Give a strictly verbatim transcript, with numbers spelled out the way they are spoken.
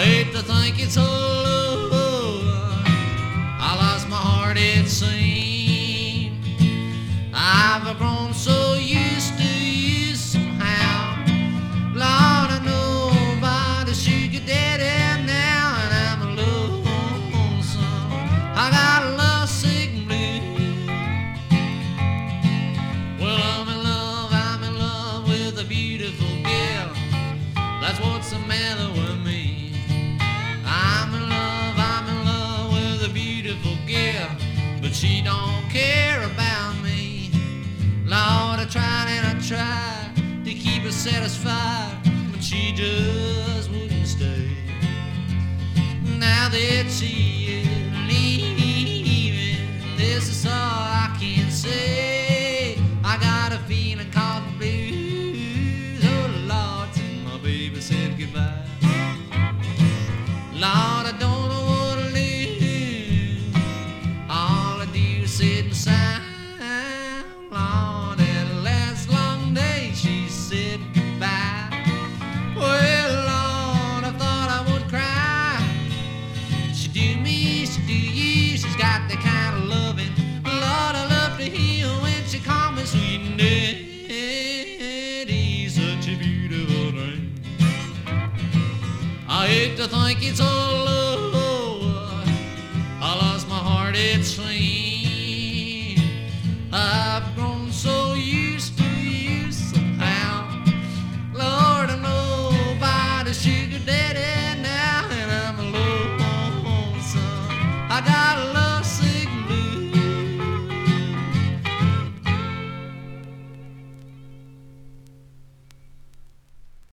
I hate to think it's all over. I lost my heart, it seemed. I've grown so used to you somehow. Lord, I know by the sugar daddy now, and I'm lonesome. I got a love sick blues. Well, I'm in love, I'm in love with a beautiful girl. That's what's the matter with me. I'm in love, I'm in love with a beautiful girl, but she don't care about me. Lord, I tried and I tried to keep her satisfied, but she just wouldn't stay. Now that she is leaving, this is all I can say. I got a feeling called the blues. Oh Lord, till my baby said goodbye. Lord, I don't know what to do. All I do is sit and sigh. Lord, that last long day she said goodbye. Well, Lord, I thought I would cry. She do me, she do you. She's got that kind of loving. Lord, I love to hear when she calls me sweet and daddy. Such a beautiful name. I hate to think it's all